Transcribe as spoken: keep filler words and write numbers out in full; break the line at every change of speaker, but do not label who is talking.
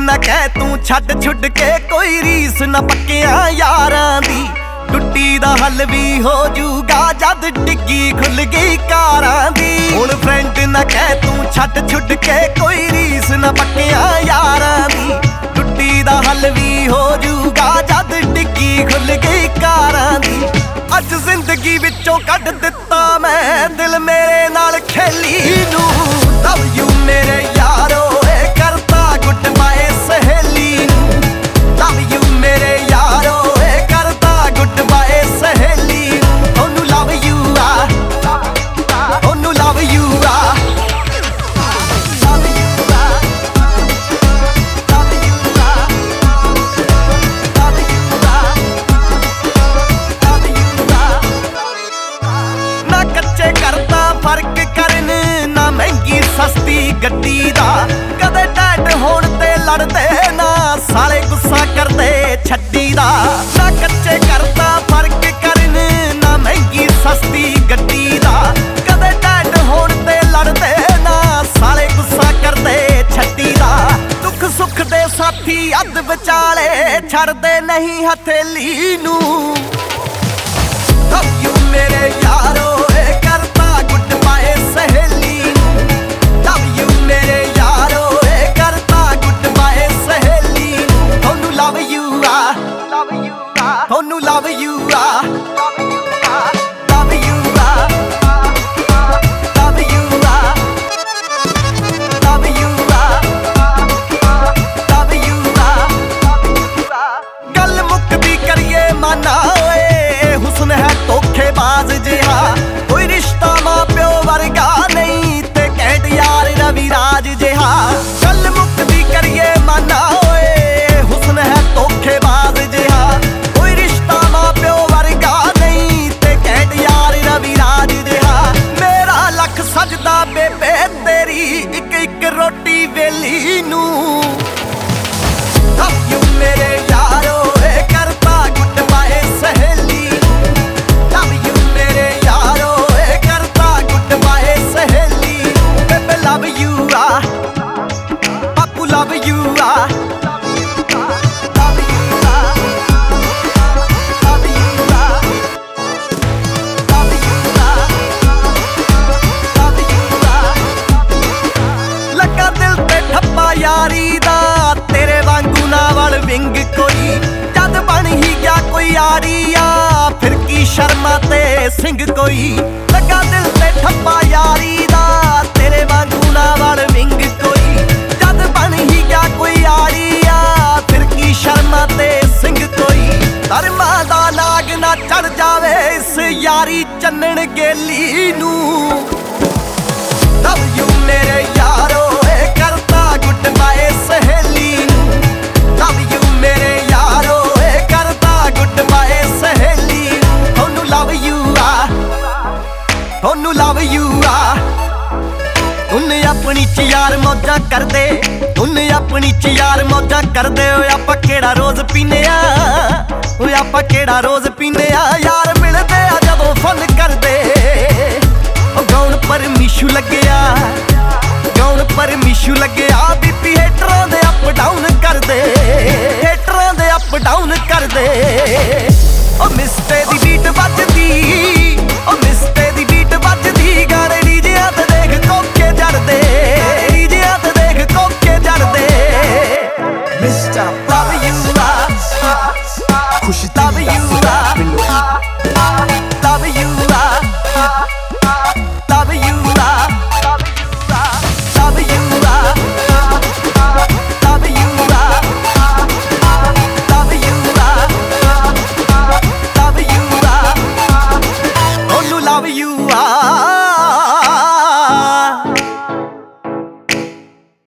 ना कह तू छड्ड छुड के कोई रीस ना पक्कियां यारां दी। टुट्टी दा हल भी हो जूगा जद डिग्गी खुल गई कारां दी। हुण फ्रेंड ना कह तू छड्ड छुड के कोई रीस ना पक्कियां यारां दी। टुट्टी दा हल भी हो जूगा जद डिग्गी खुल गई कारां दी। अज जिंदगी विचों कढ दिता मैं दिल मेरे नाल खेली नू। लव यू मेरे यारो करता गुड बाय सहेली नू। लव यू मेरे यारो करता गुड बाय सहेली नू। ओनू लव यू आ, ओनू लव यू आ, लव यू आ, लव यू आ, लव यू आ, लव यू आ। ना कच्चे करता फर्क करन ना महंगी सस्ती गड्डी दा। कदे डैड होण ते लड़दे ना साले गुस्सा करदे छड्डी दा। ना कच्चे करता फर्क करन ना महंगी सस्ती गड्डी दा। कदे डैड होण ते लड़दे ना साले गुस्सा करदे छड्डी दा। दुख सुख दे साथी अध विचाले छड़दे नहीं हथेली नू। लव यू मेरे यारो करता गुड बाय सहेली नू। लव यू मेरे यारो करता गुड बाय सहेली नू। ओनू लव यू आ, लव यू आ, ओनू लव यू आ, लव यू आ, लव यू आ, लव यू आ, लव यू आ, लव यू आ। गल मुकदी करिए माना ओए हुस्न है धोखेबाज जिहा। कोई रिश्ता मां प्यो वर्गा नहीं ते कैंट यार रविराज जिहा। गल मुकदी करिए माना ओए हुस्न है धोखेबाज जिहा। कोई रिश्ता मां प्यो वर्गा नहीं ते कैंट यार रविराज जिहा। मेरा लख सजदा बेबे तेरी इक इक रोटी वेली नू। लव यू मेरे यारो करता गुड बाय सहेली नू। लव यू मेरे यारो करता गुड बाय सहेली नू। बेबे लव यू आ, पापू लव यू आ, लव यू आ, लव यू आ, लव यू आ, लव यू आ। लगा दिल ते ठप्पा यारी दा तेरे वांगू ना वल विंग कोई। जद बन ही गया कोई यारी आ फिर की शर्मा ते सिंह कोई। लगा दिल ते ठप्पा यारी दा तेरे वांगू ना वल विंग कोई। जद बन ही गया कोई यारी आ फिर की शर्मा ते सिंह कोई। धर्मा दा नाग ना चढ़ जावे इस यारी चन्नन गेली नू। लव यू मेरे यारो करता गुड बाय सहेली नू। लव यू मेरे यारो करता गुड बाय सहेली नू। ओनू लव यू आ, ओनू लव यू आ। उन्ने अपनी च यार मौजा कर दे, उन्ने अपनी च यार मौजा कर दे। ओए आपां केड़ा रोज पीने आ, ओए आपां केड़ा रोज पीने आ। यार मिलदे आ जदों फन कर दे। गौन पर मिशू लग्या, गौन पर मिशू लग्या। बीपी हेटरां दे अप डाउन कर दे, हेटरां दे अप डाउन कर दे। ओ मिस्टे दी